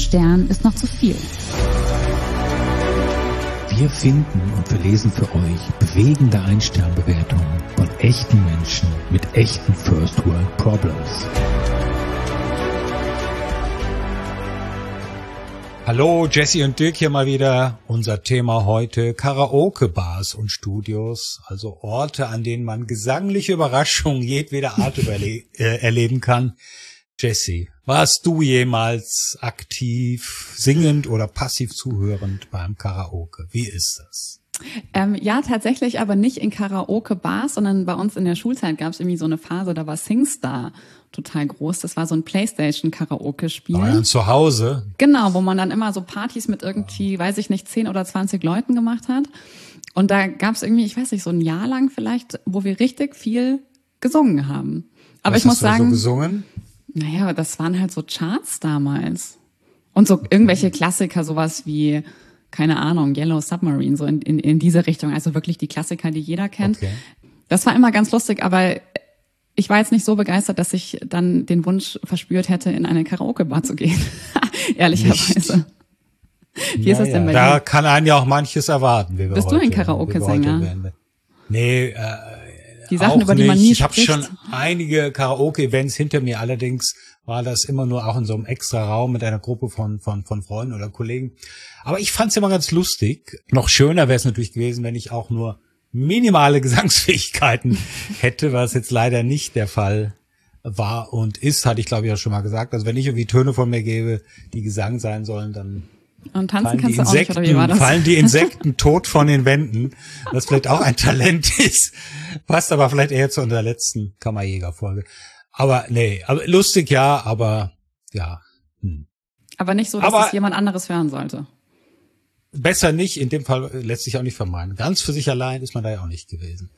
Stern ist noch zu viel. Wir finden und verlesen für euch bewegende Ein-Stern-Bewertungen von echten Menschen mit echten First-World-Problems. Hallo, Jesse und Dirk hier mal wieder. Unser Thema heute: Karaoke-Bars und Studios, also Orte, an denen man gesangliche Überraschungen jedweder Art erleben kann. Jesse, warst du jemals aktiv singend oder passiv zuhörend beim Karaoke? Wie ist das? Ja, tatsächlich, aber nicht in Karaoke-Bars, sondern bei uns in der Schulzeit gab es irgendwie so eine Phase, da war SingStar total groß. Das war so ein Playstation-Karaoke-Spiel. War dann zu Hause? Genau, wo man dann immer so Partys mit irgendwie, weiß ich nicht, 10 oder 20 Leuten gemacht hat. Und da gab es irgendwie, ich weiß nicht, so ein Jahr lang vielleicht, wo wir richtig viel gesungen haben. Aber Was ich muss hast du sagen, so gesungen? Naja, das waren halt so Charts damals. Und so irgendwelche Klassiker, sowas wie, keine Ahnung, Yellow Submarine, so in diese Richtung. Also wirklich die Klassiker, die jeder kennt. Okay. Das war immer ganz lustig, aber ich war jetzt nicht so begeistert, dass ich dann den Wunsch verspürt hätte, in eine Karaoke-Bar zu gehen. Ehrlicherweise. Wie ist das denn bei dir? Da kann einen ja auch manches erwarten. Wie wir Bist heute, du ein Karaoke-Sänger? Nee, die Sachen, über die man nie spricht. Ich habe schon einige Karaoke-Events hinter mir, allerdings war das immer nur auch in so einem extra Raum mit einer Gruppe von Freunden oder Kollegen. Aber ich fand's immer ganz lustig. Noch schöner wäre es natürlich gewesen, wenn ich auch nur minimale Gesangsfähigkeiten hätte, was jetzt leider nicht der Fall war und ist, hatte ich glaube ich auch schon mal gesagt. Also wenn ich irgendwie Töne von mir gebe, die Gesang sein sollen, dann und tanzen kannst du auch nicht, oder wie war das? Fallen die Insekten tot von den Wänden, was vielleicht auch ein Talent ist. Passt aber vielleicht eher zu unserer letzten Kammerjäger-Folge. Aber nee, aber lustig ja, aber ja. Aber nicht so, dass es jemand anderes hören sollte. Besser nicht, in dem Fall lässt sich auch nicht vermeiden. Ganz für sich allein ist man da ja auch nicht gewesen.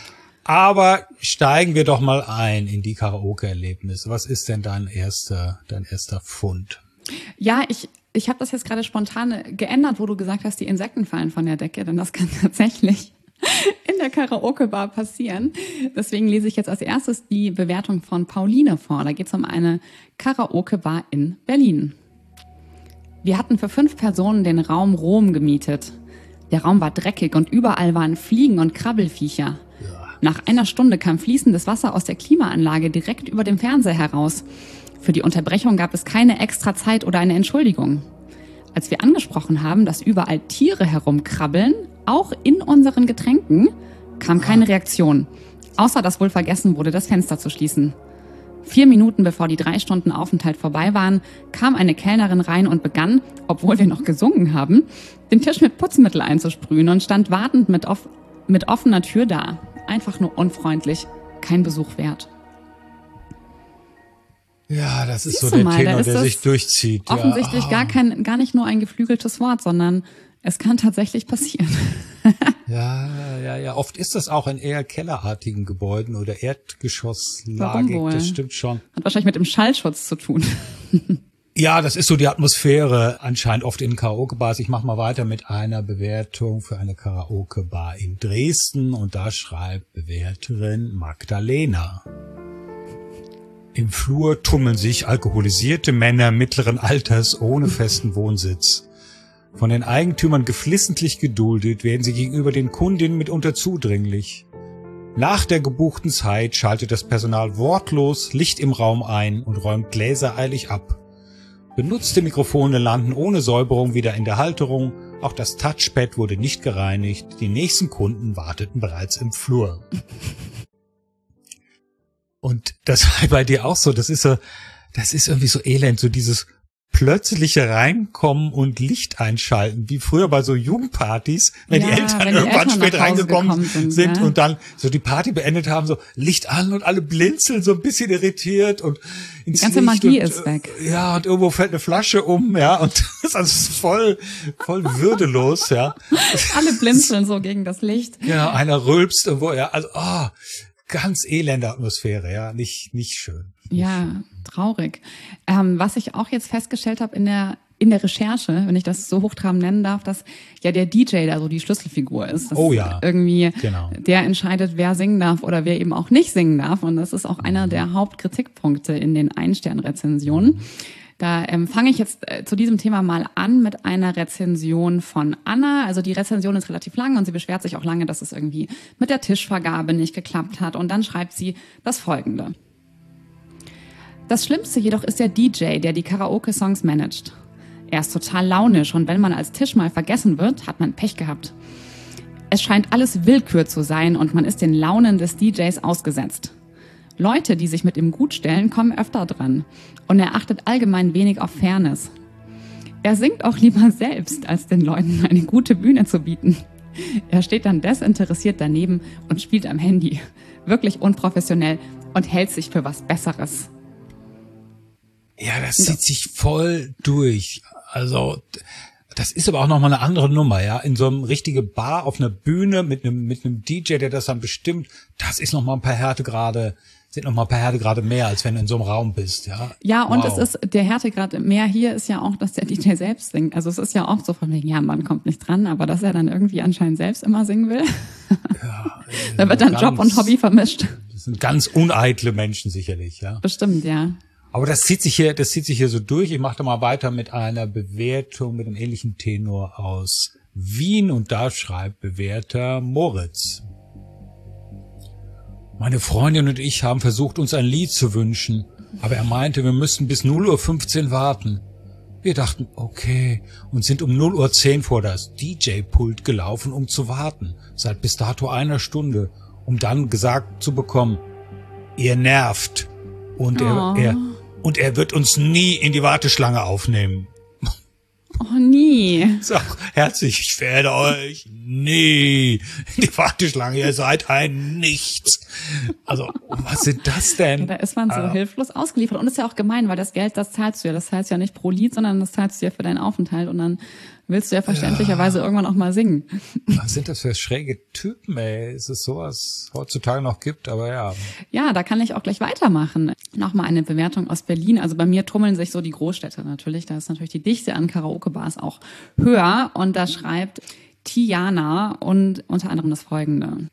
Aber steigen wir doch mal ein in die Karaoke-Erlebnisse. Was ist denn dein erster Fund? Ja, ich habe das jetzt gerade spontan geändert, wo du gesagt hast, die Insekten fallen von der Decke, denn das kann tatsächlich in der Karaoke-Bar passieren. Deswegen lese ich jetzt als erstes die Bewertung von Pauline vor. Da geht es um eine Karaoke-Bar in Berlin. Wir hatten für 5 Personen den Raum Rom gemietet. Der Raum war dreckig und überall waren Fliegen und Krabbelfiecher. Ja. Nach einer Stunde kam fließendes Wasser aus der Klimaanlage direkt über dem Fernseher heraus. Für die Unterbrechung gab es keine extra Zeit oder eine Entschuldigung. Als wir angesprochen haben, dass überall Tiere herumkrabbeln, auch in unseren Getränken, kam keine Reaktion. Außer dass wohl vergessen wurde, das Fenster zu schließen. 4 Minuten bevor die 3 Stunden Aufenthalt vorbei waren, kam eine Kellnerin rein und begann, obwohl wir noch gesungen haben, den Tisch mit Putzmittel einzusprühen und stand wartend mit offener Tür da. Einfach nur unfreundlich, kein Besuch wert. Ja, das ist so der Tenor, der sich durchzieht. Offensichtlich gar nicht nur ein geflügeltes Wort, sondern es kann tatsächlich passieren. Ja. Oft ist das auch in eher kellerartigen Gebäuden oder Erdgeschosslagig. Das stimmt schon. Hat wahrscheinlich mit dem Schallschutz zu tun. Ja, das ist so die Atmosphäre anscheinend oft in Karaoke-Bars. Ich mache mal weiter mit einer Bewertung für eine Karaoke-Bar in Dresden und da schreibt Bewerterin Magdalena. Im Flur tummeln sich alkoholisierte Männer mittleren Alters ohne festen Wohnsitz. Von den Eigentümern geflissentlich geduldet, werden sie gegenüber den Kundinnen mitunter zudringlich. Nach der gebuchten Zeit schaltet das Personal wortlos Licht im Raum ein und räumt Gläser eilig ab. Benutzte Mikrofone landen ohne Säuberung wieder in der Halterung, auch das Touchpad wurde nicht gereinigt, die nächsten Kunden warteten bereits im Flur. Und das war bei dir auch so, das ist irgendwie so elend, so dieses plötzliche Reinkommen und Licht einschalten, wie früher bei so Jugendpartys, wenn die Eltern irgendwann spät reingekommen sind und dann so die Party beendet haben, so Licht an und alle blinzeln so ein bisschen irritiert und ins die ganze Licht Magie und, ist weg. Ja, und irgendwo fällt eine Flasche um, ja, und das ist also voll würdelos, ja. Alle blinzeln so gegen das Licht. Ja, einer rülpst irgendwo, ja, also, ganz elende Atmosphäre, ja, nicht schön. Ja, traurig. Was ich auch jetzt festgestellt habe in der Recherche, wenn ich das so hochtrabend nennen darf, dass ja der DJ da so die Schlüsselfigur ist. Das irgendwie genau. Der entscheidet, wer singen darf oder wer eben auch nicht singen darf. Und das ist auch einer der Hauptkritikpunkte in den Ein-Stern-Rezensionen. Da fange ich jetzt zu diesem Thema mal an mit einer Rezension von Anna. Also die Rezension ist relativ lang und sie beschwert sich auch lange, dass es irgendwie mit der Tischvergabe nicht geklappt hat. Und dann schreibt sie das Folgende. Das Schlimmste jedoch ist der DJ, der die Karaoke-Songs managt. Er ist total launisch und wenn man als Tisch mal vergessen wird, hat man Pech gehabt. Es scheint alles Willkür zu sein und man ist den Launen des DJs ausgesetzt. Leute, die sich mit ihm gut stellen, kommen öfter dran. Und er achtet allgemein wenig auf Fairness. Er singt auch lieber selbst, als den Leuten eine gute Bühne zu bieten. Er steht dann desinteressiert daneben und spielt am Handy. Wirklich unprofessionell und hält sich für was Besseres. Ja, das zieht sich voll durch. Also, das ist aber auch nochmal eine andere Nummer, ja. In so einem richtigen Bar auf einer Bühne mit einem DJ, der das dann bestimmt, das ist nochmal ein paar Härtegrade, sind nochmal ein paar Härtegrade mehr, als wenn du in so einem Raum bist, ja. Ja, und es ist, der Härtegrad mehr hier ist ja auch, dass der DJ selbst singt. Also es ist ja oft so von wegen, ja, man kommt nicht dran, aber dass er dann irgendwie anscheinend selbst immer singen will. Ja, da wird dann Job und Hobby vermischt. Das sind ganz uneitle Menschen sicherlich, ja. Bestimmt, ja. Aber das zieht sich hier so durch. Ich mache da mal weiter mit einer Bewertung mit einem ähnlichen Tenor aus Wien und da schreibt Bewerter Moritz. Meine Freundin und ich haben versucht, uns ein Lied zu wünschen, aber er meinte, wir müssten bis 0:15 Uhr warten. Wir dachten, okay, und sind um 0:10 Uhr vor das DJ-Pult gelaufen, um zu warten, seit bis dato einer Stunde, um dann gesagt zu bekommen, ihr nervt. Und er wird uns nie in die Warteschlange aufnehmen. Oh, nie. Sag, herzlich, ich werde euch nie in die Warteschlange, ihr seid ein Nichts. Also, was sind das denn? Ja, da ist man so hilflos ausgeliefert. Und ist ja auch gemein, weil das Geld, das zahlst du ja. Das zahlst du ja nicht pro Lied, sondern das zahlst du ja für deinen Aufenthalt. Und dann willst du ja verständlicherweise irgendwann auch mal singen. Was sind das für schräge Typen, ey? Ist es sowas heutzutage noch gibt, aber ja. Ja, da kann ich auch gleich weitermachen. Nochmal eine Bewertung aus Berlin. Also bei mir tummeln sich so die Großstädte natürlich. Da ist natürlich die Dichte an Karaoke-Bars auch höher. Und da schreibt Tiana und unter anderem das Folgende.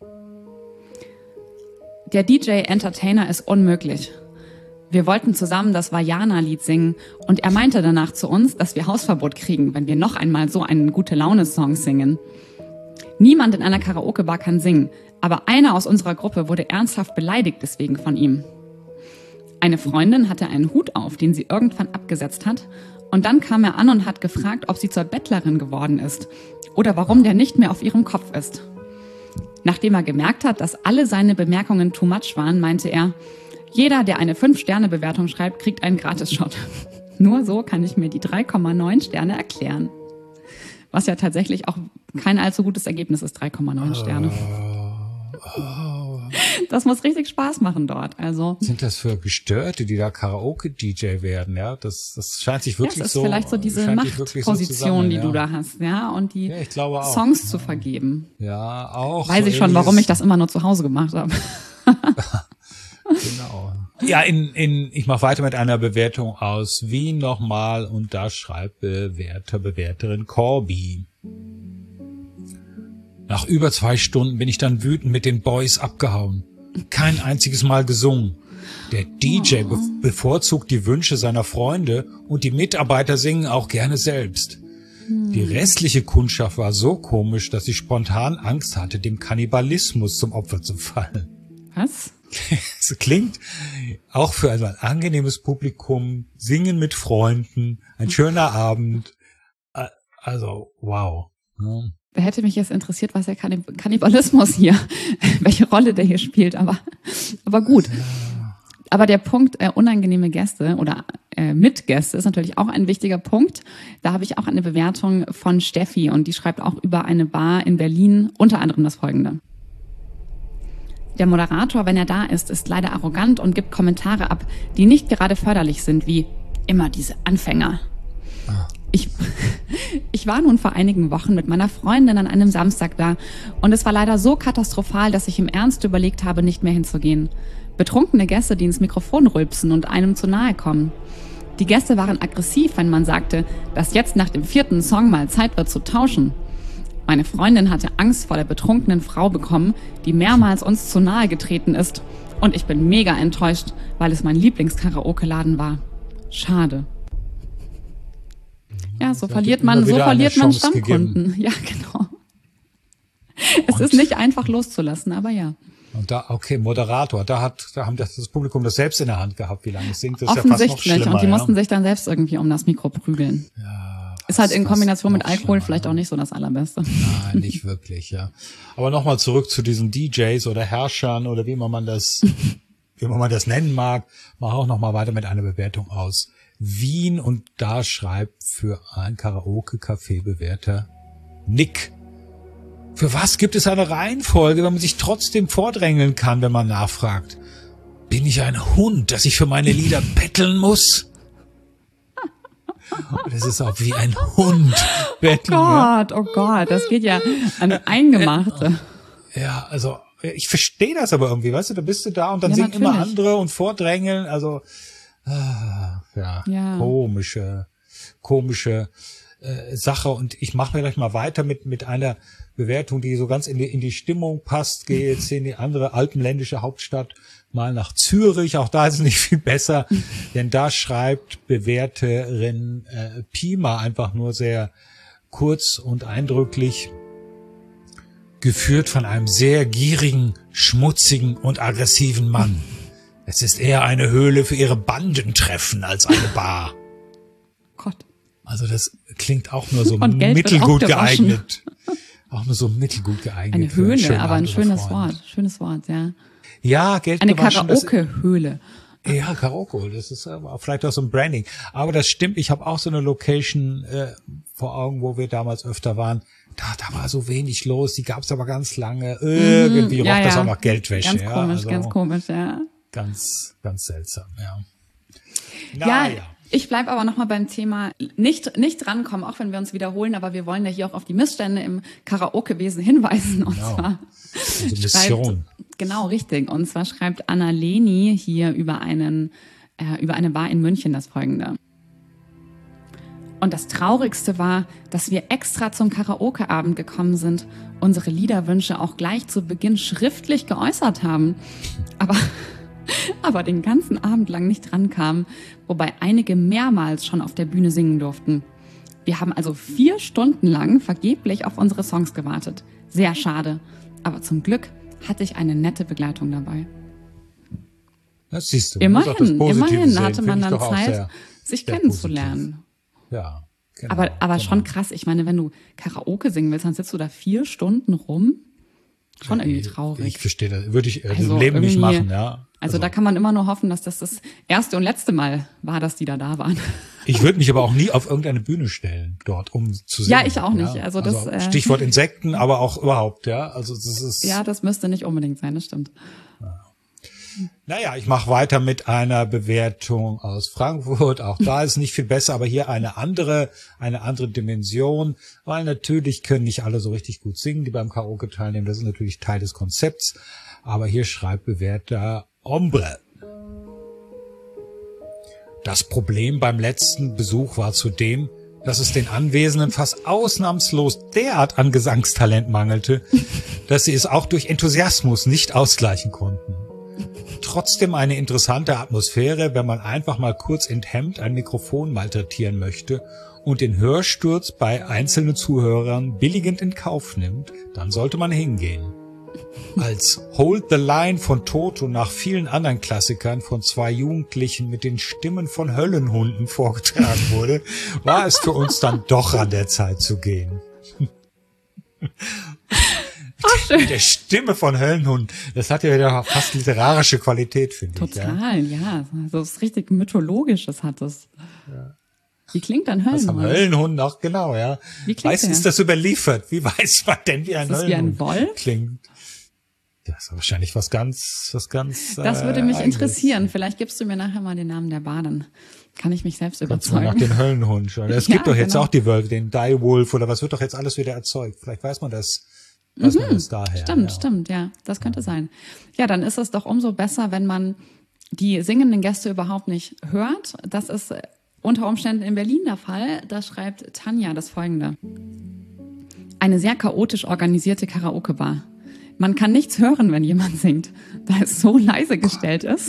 Der DJ-Entertainer ist unmöglich. Wir wollten zusammen das Vajana-Lied singen und er meinte danach zu uns, dass wir Hausverbot kriegen, wenn wir noch einmal so einen Gute-Laune-Song singen. Niemand in einer Karaoke-Bar kann singen, aber einer aus unserer Gruppe wurde ernsthaft beleidigt deswegen von ihm. Eine Freundin hatte einen Hut auf, den sie irgendwann abgesetzt hat und dann kam er an und hat gefragt, ob sie zur Bettlerin geworden ist oder warum der nicht mehr auf ihrem Kopf ist. Nachdem er gemerkt hat, dass alle seine Bemerkungen too much waren, meinte er, jeder, der eine 5-Sterne-Bewertung schreibt, kriegt einen Gratis-Shot. Nur so kann ich mir die 3,9 Sterne erklären. Was ja tatsächlich auch kein allzu gutes Ergebnis ist, 3,9 Sterne. Das muss richtig Spaß machen dort. Also sind das für Gestörte, die da Karaoke-DJ werden, ja? Das scheint sich wirklich so. Das ist so, vielleicht so diese Machtposition, die du da hast, ja, und die Songs zu vergeben. Ja, auch. Weiß ich schon, warum ich das immer nur zu Hause gemacht habe. Genau. Ja, ich mache weiter mit einer Bewertung aus Wien nochmal und da schreibt Bewerterin Corby. Nach über 2 Stunden bin ich dann wütend mit den Boys abgehauen. Kein einziges Mal gesungen. Der DJ bevorzugt die Wünsche seiner Freunde und die Mitarbeiter singen auch gerne selbst. Die restliche Kundschaft war so komisch, dass ich spontan Angst hatte, dem Kannibalismus zum Opfer zu fallen. Was? Es klingt auch für ein angenehmes Publikum, singen mit Freunden, ein schöner Abend. Also, wow. Ja. Da hätte mich jetzt interessiert, was der Kannibalismus hier, welche Rolle der hier spielt, aber gut. Aber der Punkt unangenehme Gäste oder Mitgäste ist natürlich auch ein wichtiger Punkt. Da habe ich auch eine Bewertung von Steffi und die schreibt auch über eine Bar in Berlin unter anderem das Folgende. Der Moderator, wenn er da ist, ist leider arrogant und gibt Kommentare ab, die nicht gerade förderlich sind, wie immer diese Anfänger. Ich war nun vor einigen Wochen mit meiner Freundin an einem Samstag da und es war leider so katastrophal, dass ich im Ernst überlegt habe, nicht mehr hinzugehen. Betrunkene Gäste, die ins Mikrofon rülpsen und einem zu nahe kommen. Die Gäste waren aggressiv, wenn man sagte, dass jetzt nach dem 4. Song mal Zeit wird zu tauschen. Meine Freundin hatte Angst vor der betrunkenen Frau bekommen, die mehrmals uns zu nahe getreten ist. Und ich bin mega enttäuscht, weil es mein Lieblings-Karaoke-Laden war. Schade. Ja, so verliert man Stammkunden. Ja, genau. Es ist nicht einfach loszulassen, aber ja. Und da, okay, Moderator, da haben das Publikum das selbst in der Hand gehabt, wie lange es singt. Das ist ja fast noch offensichtlich. schlimmer, Und die mussten sich dann selbst irgendwie um das Mikro prügeln. Ja, ist halt in Kombination mit Alkohol vielleicht auch nicht so das Allerbeste. Nein, nicht wirklich, ja. Aber nochmal zurück zu diesen DJs oder Herrschern oder wie man das nennen mag. Mach auch nochmal weiter mit einer Bewertung aus Wien, und da schreibt für ein Karaoke-Café Bewerter Nick: Für was gibt es eine Reihenfolge, wenn man sich trotzdem vordrängeln kann, wenn man nachfragt? Bin ich ein Hund, dass ich für meine Lieder betteln muss? Das ist auch wie ein Hund betteln. Oh Gott, das geht ja an Eingemachte. Ja, also ich verstehe das aber irgendwie, weißt du, da bist du da und dann Ja, singen natürlich. immer andere und vordrängeln, also ja. komische Sache. Und ich mache mir gleich mal weiter mit einer Bewertung, die so ganz in die Stimmung passt. Gehe jetzt in die andere alpenländische Hauptstadt, mal nach Zürich. Auch da ist es nicht viel besser, denn da schreibt Bewerterin Pima einfach nur sehr kurz und eindrücklich: Geführt von einem sehr gierigen, schmutzigen und aggressiven Mann. Es ist eher eine Höhle für ihre Bandentreffen als eine Bar. Gott. Also das klingt auch nur so Und Geld wird mittelgut auch gewaschen. geeignet. Auch nur so mittelgut geeignet. Eine für einen Höhle, schönen aber ein Abend schönes oder Freund. Wort. Schönes Wort, ja. Ja, Geld Eine gewaschen. Karaoke-Höhle. Ja, Karaoke, das ist aber vielleicht auch so ein Branding. Aber das stimmt, ich habe auch so eine Location vor Augen, wo wir damals öfter waren. Da war so wenig los, die gab's aber ganz lange. Irgendwie roch das auch nach Geldwäsche. Ganz komisch, ja. Ganz seltsam, ja. Ja, ich bleib aber nochmal beim Thema nicht drankommen, auch wenn wir uns wiederholen, aber wir wollen ja hier auch auf die Missstände im Karaoke-Wesen hinweisen. Und zwar also Mission. Genau, richtig. Und zwar schreibt Anna Leni hier über eine Bar in München das Folgende. Und das Traurigste war, dass wir extra zum Karaoke-Abend gekommen sind, unsere Liederwünsche auch gleich zu Beginn schriftlich geäußert haben, aber den ganzen Abend lang nicht drankamen, wobei einige mehrmals schon auf der Bühne singen durften. Wir haben also 4 Stunden lang vergeblich auf unsere Songs gewartet. Sehr schade, aber zum Glück hatte ich eine nette Begleitung dabei. Das siehst du. Immerhin hatte man dann Zeit, sich kennenzulernen. Ja, genau. Aber schon krass. Ich meine, wenn du Karaoke singen willst, dann sitzt du da 4 Stunden rum. Schon irgendwie traurig. Ich verstehe das. Würde ich im Leben nicht machen, ja. Also da kann man immer nur hoffen, dass das erste und letzte Mal war, dass die da waren. Ich würde mich aber auch nie auf irgendeine Bühne stellen dort, um zu singen. Ja, ich auch nicht. Ja? Also Stichwort Insekten, aber auch überhaupt, ja. Also das ist. Ja, das müsste nicht unbedingt sein, das stimmt. Naja, ich mache weiter mit einer Bewertung aus Frankfurt. Auch da ist nicht viel besser, aber hier eine andere Dimension, weil natürlich können nicht alle so richtig gut singen, die beim Karaoke teilnehmen. Das ist natürlich Teil des Konzepts. Aber hier schreibt Bewerter Ombre: Das Problem beim letzten Besuch war zudem, dass es den Anwesenden fast ausnahmslos derart an Gesangstalent mangelte, dass sie es auch durch Enthusiasmus nicht ausgleichen konnten. Trotzdem eine interessante Atmosphäre, wenn man einfach mal kurz enthemmt ein Mikrofon malträtieren möchte und den Hörsturz bei einzelnen Zuhörern billigend in Kauf nimmt, dann sollte man hingehen. Als Hold the Line von Toto nach vielen anderen Klassikern von 2 Jugendlichen mit den Stimmen von Höllenhunden vorgetragen wurde, war es für uns dann doch an der Zeit zu gehen. Mit der Stimme von Höllenhunden. Das hat ja wieder fast literarische Qualität, finde ich. Total, ja. So was richtig Mythologisches hat es. Ja. Wie klingt ein Höllenhund? Das haben Höllenhund auch, genau, ja. Wie klingt der? Ist das überliefert? Wie weiß man denn, wie ein Höllenhund wie ein Wolf? Klingt? Das ist wahrscheinlich was ganz. Das würde mich interessieren. Vielleicht gibst du mir nachher mal den Namen der Bar, dann kann ich mich selbst überzeugen. Nach den Höllenhund schauen. Es gibt doch jetzt auch die Wölfe, den Direwolf oder was wird doch jetzt alles wieder erzeugt. Vielleicht weiß man das. Man das daher. Stimmt, ja. Das könnte sein. Ja, dann ist es doch umso besser, wenn man die singenden Gäste überhaupt nicht hört. Das ist unter Umständen in Berlin der Fall. Da schreibt Tanja das Folgende: Eine sehr chaotisch organisierte Karaoke-Bar. Man kann nichts hören, wenn jemand singt, da es so leise gestellt ist.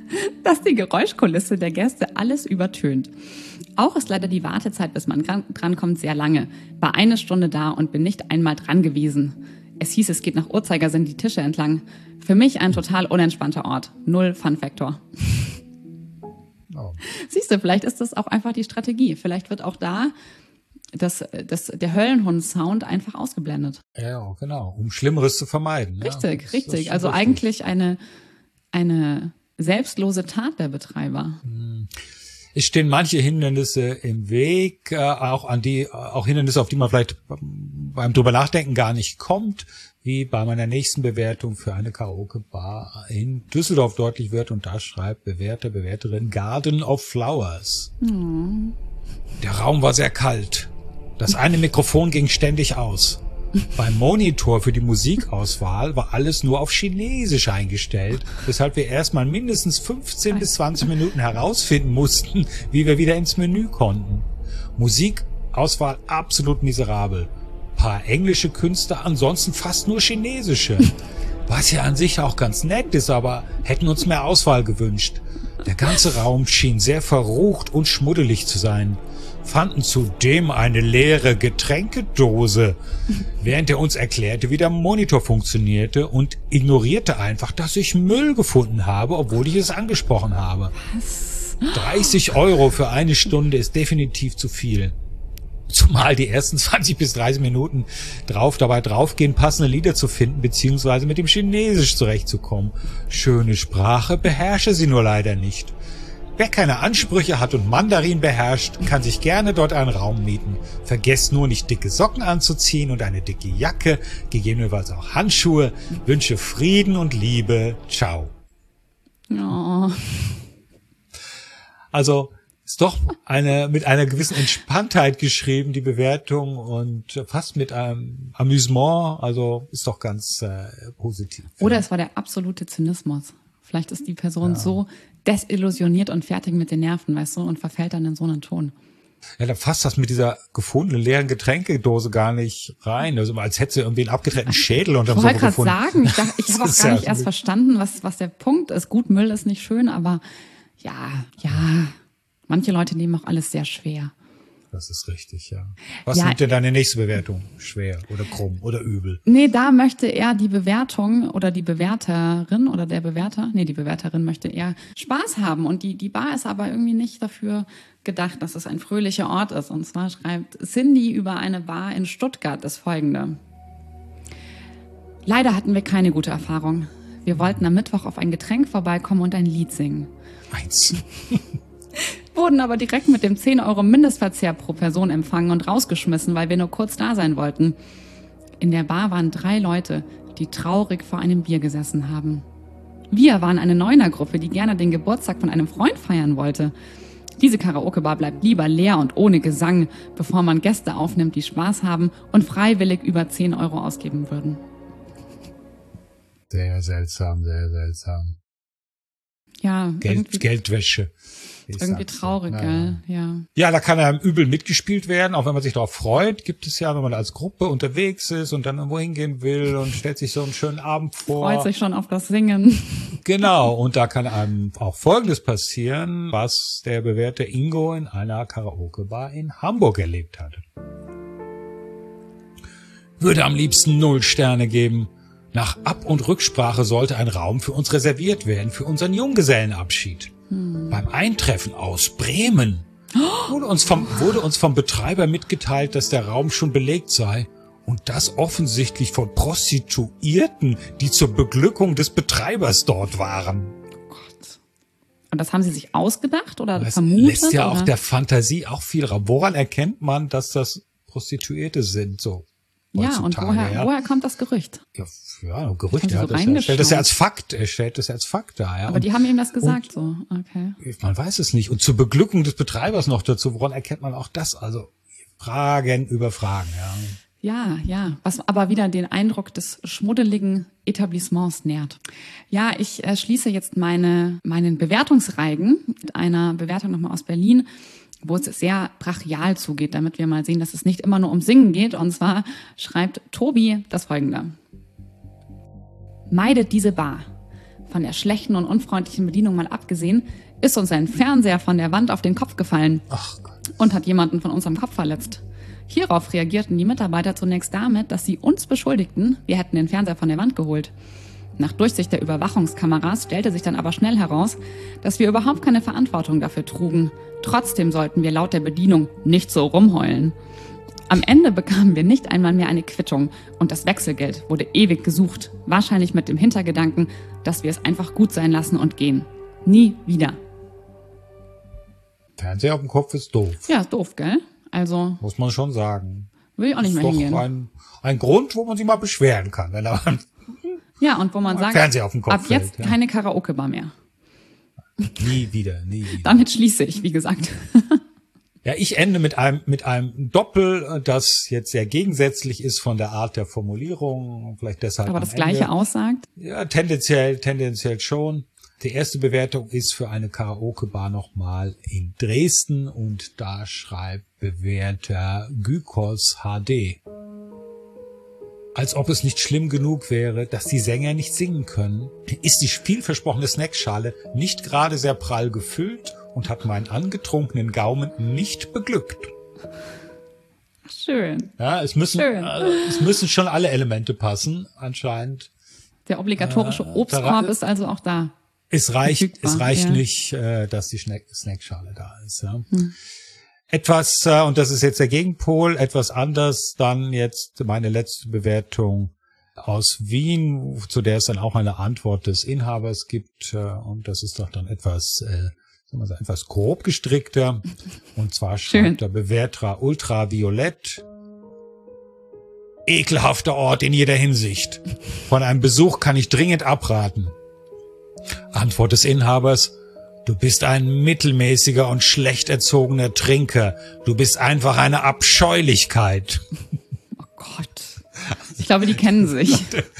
dass die Geräuschkulisse der Gäste alles übertönt. Auch ist leider die Wartezeit, bis man drankommt, sehr lange. War 1 Stunde da und bin nicht einmal dran gewesen. Es hieß, es geht nach Uhrzeigersinn die Tische entlang. Für mich ein total unentspannter Ort. 0 Fun-Faktor. Oh. Siehst du, vielleicht ist das auch einfach die Strategie. Vielleicht wird auch da der Höllenhund-Sound einfach ausgeblendet. Ja, genau, um Schlimmeres zu vermeiden. Richtig, ja, richtig. Also richtig. Eigentlich eine selbstlose Tat der Betreiber. Es stehen manche Hindernisse im Weg, auch Hindernisse, auf die man vielleicht beim drüber nachdenken gar nicht kommt, wie bei meiner nächsten Bewertung für eine Karaoke-Bar in Düsseldorf deutlich wird. Und da schreibt Bewerterin Garden of Flowers. Der Raum war sehr kalt. Das eine Mikrofon ging ständig aus. Beim Monitor für die Musikauswahl war alles nur auf Chinesisch eingestellt, weshalb wir erstmal mindestens 15 bis 20 Minuten herausfinden mussten, wie wir wieder ins Menü konnten. Musikauswahl absolut miserabel. Paar englische Künstler, ansonsten fast nur chinesische. Was ja an sich auch ganz nett ist, aber hätten uns mehr Auswahl gewünscht. Der ganze Raum schien sehr verrucht und schmuddelig zu sein. Fanden zudem eine leere Getränkedose, während er uns erklärte, wie der Monitor funktionierte, und ignorierte einfach, dass ich Müll gefunden habe, obwohl ich es angesprochen habe. Was? 30 € für 1 Stunde ist definitiv zu viel. Zumal die ersten 20 bis 30 Minuten dabei draufgehen, passende Lieder zu finden, beziehungsweise mit dem Chinesisch zurechtzukommen. Schöne Sprache beherrsche sie nur leider nicht. Wer keine Ansprüche hat und Mandarin beherrscht, kann sich gerne dort einen Raum mieten. Vergesst nur nicht, dicke Socken anzuziehen und eine dicke Jacke, gegebenenfalls auch Handschuhe. Wünsche Frieden und Liebe. Ciao. Oh. Also ist doch mit einer gewissen Entspanntheit geschrieben, die Bewertung, und fast mit einem Amüsement. Also ist doch ganz positiv. Oder es war der absolute Zynismus. Vielleicht ist die Person so desillusioniert und fertig mit den Nerven, weißt du, und verfällt dann in so einen Ton. Ja, da fasst das mit dieser gefundenen leeren Getränkedose gar nicht rein. Also als hätte sie irgendwie einen abgetrennten Schädel unterm Sofa gefunden. Ich wollte gerade sagen, ich habe auch gar nicht erst verstanden, was der Punkt ist. Gut, Müll ist nicht schön, aber ja, manche Leute nehmen auch alles sehr schwer. Das ist richtig, ja. Was nimmt denn deine nächste Bewertung? Schwer oder krumm oder übel? Nee, da möchte er die Bewertung oder die Bewerterin oder der Bewerter, die Bewerterin möchte eher Spaß haben. Und die Bar ist aber irgendwie nicht dafür gedacht, dass es ein fröhlicher Ort ist. Und zwar schreibt Cindy über eine Bar in Stuttgart das Folgende. Leider hatten wir keine gute Erfahrung. Wir wollten am Mittwoch auf ein Getränk vorbeikommen und ein Lied singen. Meins. Wurden aber direkt mit dem 10 € Mindestverzehr pro Person empfangen und rausgeschmissen, weil wir nur kurz da sein wollten. In der Bar waren 3 Leute, die traurig vor einem Bier gesessen haben. Wir waren eine Neunergruppe, die gerne den Geburtstag von einem Freund feiern wollte. Diese Karaoke-Bar bleibt lieber leer und ohne Gesang, bevor man Gäste aufnimmt, die Spaß haben und freiwillig über 10 € ausgeben würden. Sehr seltsam, sehr seltsam. Ja, Geldwäsche. Irgendwie traurig, gell? Ja. Ja, da kann einem übel mitgespielt werden, auch wenn man sich darauf freut. Gibt es ja, wenn man als Gruppe unterwegs ist und dann irgendwo hingehen will und stellt sich so einen schönen Abend vor. Freut sich schon auf das Singen. Genau, und da kann einem auch Folgendes passieren, was der bewährte Ingo in einer Karaoke-Bar in Hamburg erlebt hat. Würde am liebsten 0 Sterne geben. Nach Ab- und Rücksprache sollte ein Raum für uns reserviert werden, für unseren Junggesellenabschied. Beim Eintreffen aus Bremen wurde uns vom Betreiber mitgeteilt, dass der Raum schon belegt sei. Und das offensichtlich von Prostituierten, die zur Beglückung des Betreibers dort waren. Oh Gott. Und das haben Sie sich ausgedacht oder das vermutet? Lässt ja oder? Auch der Fantasie auch viel Raum. Woran erkennt man, dass das Prostituierte sind? So. Ja, und woher kommt das Gerücht? Ja, Gerücht. Er stellt das ja als Fakt. Er stellt das ja als Fakt dar. Ja. Aber die haben ihm das gesagt, so. Okay. Man weiß es nicht. Und zur Beglückung des Betreibers noch dazu. Woran erkennt man auch das? Also Fragen über Fragen. Ja. Was aber wieder den Eindruck des schmuddeligen Etablissements nährt. Ja, ich schließe jetzt meinen Bewertungsreigen mit einer Bewertung nochmal aus Berlin, wo es sehr brachial zugeht, damit wir mal sehen, dass es nicht immer nur um Singen geht. Und zwar schreibt Tobi das Folgende. Meidet diese Bar. Von der schlechten und unfreundlichen Bedienung mal abgesehen, ist uns ein Fernseher von der Wand auf den Kopf gefallen und hat jemanden von uns am Kopf verletzt. Hierauf reagierten die Mitarbeiter zunächst damit, dass sie uns beschuldigten, wir hätten den Fernseher von der Wand geholt. Nach Durchsicht der Überwachungskameras stellte sich dann aber schnell heraus, dass wir überhaupt keine Verantwortung dafür trugen. Trotzdem sollten wir laut der Bedienung nicht so rumheulen. Am Ende bekamen wir nicht einmal mehr eine Quittung und das Wechselgeld wurde ewig gesucht, wahrscheinlich mit dem Hintergedanken, dass wir es einfach gut sein lassen und gehen. Nie wieder. Fernseher auf dem Kopf ist doof. Ja, ist doof, gell? Also muss man schon sagen. Will ich auch nicht mehr hingehen. Das ist doch ein Grund, wo man sich mal beschweren kann, wenn da ja, und wo man sagt, Fernseher auf dem Kopf ab jetzt fällt, keine Karaoke-Bar mehr. Nie wieder. Damit schließe ich, wie gesagt. Ja, ich ende mit einem Doppel, das jetzt sehr gegensätzlich ist von der Art der Formulierung, vielleicht deshalb. Aber das Gleiche aussagt? Ja, tendenziell schon. Die erste Bewertung ist für eine Karaoke-Bar nochmal in Dresden und da schreibt Bewerter Gykos HD. Als ob es nicht schlimm genug wäre, dass die Sänger nicht singen können, ist die vielversprochene Snackschale nicht gerade sehr prall gefüllt und hat meinen angetrunkenen Gaumen nicht beglückt. Schön. Ja, es müssen schon alle Elemente passen, anscheinend. Der obligatorische Obstkorb ist also auch da. Es reicht nicht, dass die Snackschale da ist. Ja. Etwas, und das ist jetzt der Gegenpol, etwas anders, dann jetzt meine letzte Bewertung aus Wien, zu der es dann auch eine Antwort des Inhabers gibt, und das ist doch dann etwas grob gestrickter, und zwar schreibt der Bewerter Ultraviolett: Ekelhafter Ort in jeder Hinsicht. Von einem Besuch kann ich dringend abraten. Antwort des Inhabers: Du bist ein mittelmäßiger und schlecht erzogener Trinker. Du bist einfach eine Abscheulichkeit. Oh Gott. Ich glaube, die kennen sich.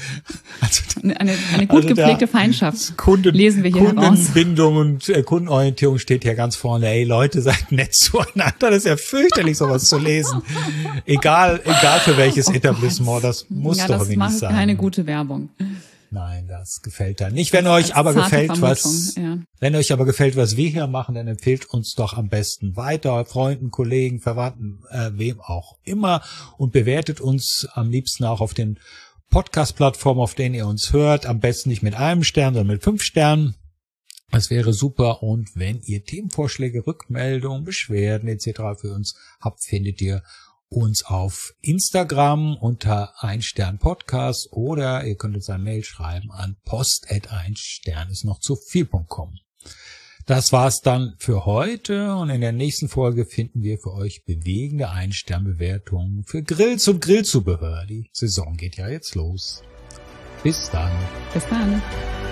Eine gut gepflegte Feindschaft. Lesen wir hier heraus. Kundenbindung und Kundenorientierung steht hier ganz vorne. Ey, Leute, seid nett zueinander. Das ist ja fürchterlich, sowas zu lesen. Egal für welches Etablissement, das muss doch irgendwie nicht sein. Ja, das macht keine gute Werbung. Nein, das gefällt da nicht. Wenn euch aber gefällt, was wir hier machen, dann empfehlt uns doch am besten weiter, Freunden, Kollegen, Verwandten, wem auch immer, und bewertet uns am liebsten auch auf den Podcast-Plattformen, auf denen ihr uns hört. Am besten nicht mit 1 Stern, sondern mit 5 Sternen. Das wäre super. Und wenn ihr Themenvorschläge, Rückmeldungen, Beschwerden etc. für uns habt, findet ihr uns auf Instagram unter 1 Stern Podcast, oder ihr könnt uns eine Mail schreiben an post@1stern-ist-noch-zu-viel.com. Das war's dann für heute, und in der nächsten Folge finden wir für euch bewegende 1-Stern-Bewertungen für Grills und Grillzubehör. Die Saison geht ja jetzt los. Bis dann. Bis dann.